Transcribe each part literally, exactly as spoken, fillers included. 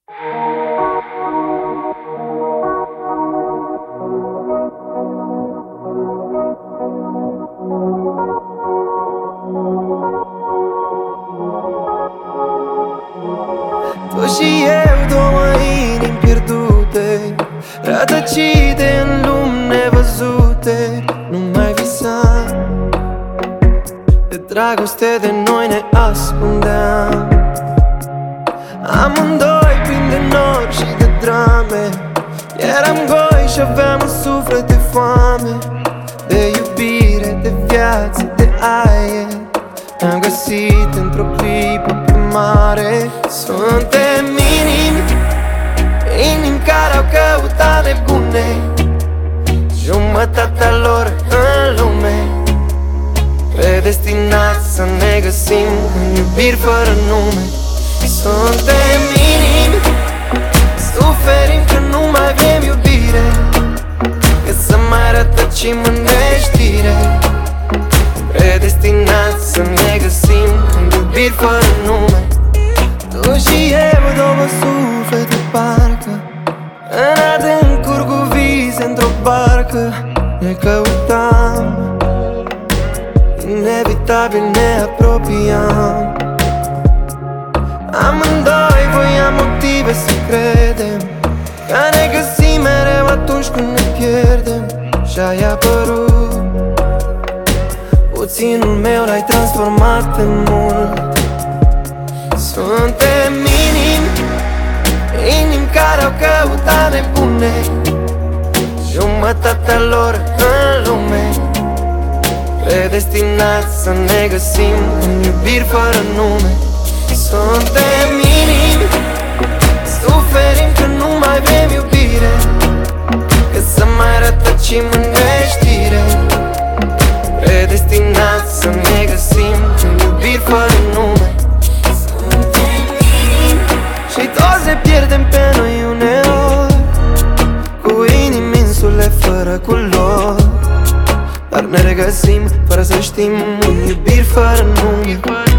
Tu și eu, două inimi pierdute, rătăcite în lumi nevăzute. Nu mai visam, de dragoste de noi ne ascundeam. Amândoi plini de nori și de drame, eram goi și aveam în suflet de foame, de iubire, de viață, de aer. Ne-am găsit într-o clipă pe mare. Suntem inimi, inimi care au căutat nebune, jumătatea lor în lume, predestinați să ne găsim în iubiri fără nume. Suntem inimi, suferim că nu mai avem iubire, că să mai rătăcim în neștire, predestinați să ne găsim în iubiri fără nume. Tu și eu, două suflete parcă în adâncuri cu vise într-o barcă ne căutam, inevitabil ne apropiam. Amândoi voiam motive să credem că ne găsim mereu atunci când ne pierdem. Și-ai apărut, puținul meu l-ai transformat în mult. Suntem inimi, inimi care au căutat nebune, jumătatea lor în lume, predestinați să ne găsim în iubiri fără nume. Suntem inimi, suferim că nu mai avem iubire, că să mai rătăcim în neștire, predestinați să ne găsim în iubiri fără nume. Și toți ne pierdem pe noi uneori, cu inimi insule fără culori, dar ne regăsim fără să știm în iubiri fără nume.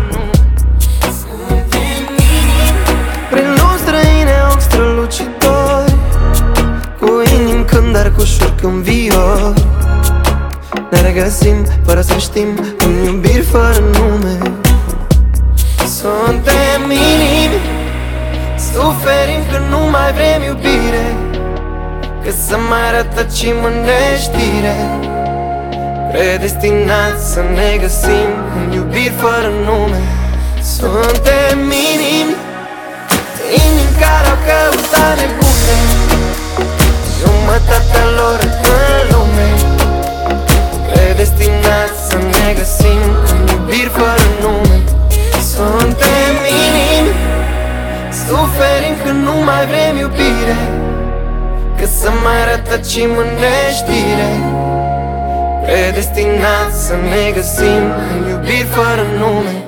Prin luni străine, ochi strălucitori, cu inimi când dar cu șurc în viori, ne regăsim fără să știm în iubiri fără nume. Suntem inimi, suferim că nu mai vrem iubire, că să mai rătăcim în neștire, predestinați să ne găsim în iubiri fără nume. Suntem inimi, inimi care au căutat nebune, jumătatea lor în lume, predestinați să ne găsim în iubiri fără nume. Suntem inimi, suferim că nu mai vrem iubire, că să mai rătăcim în neștire, predestinați să ne găsim în iubiri fără nume.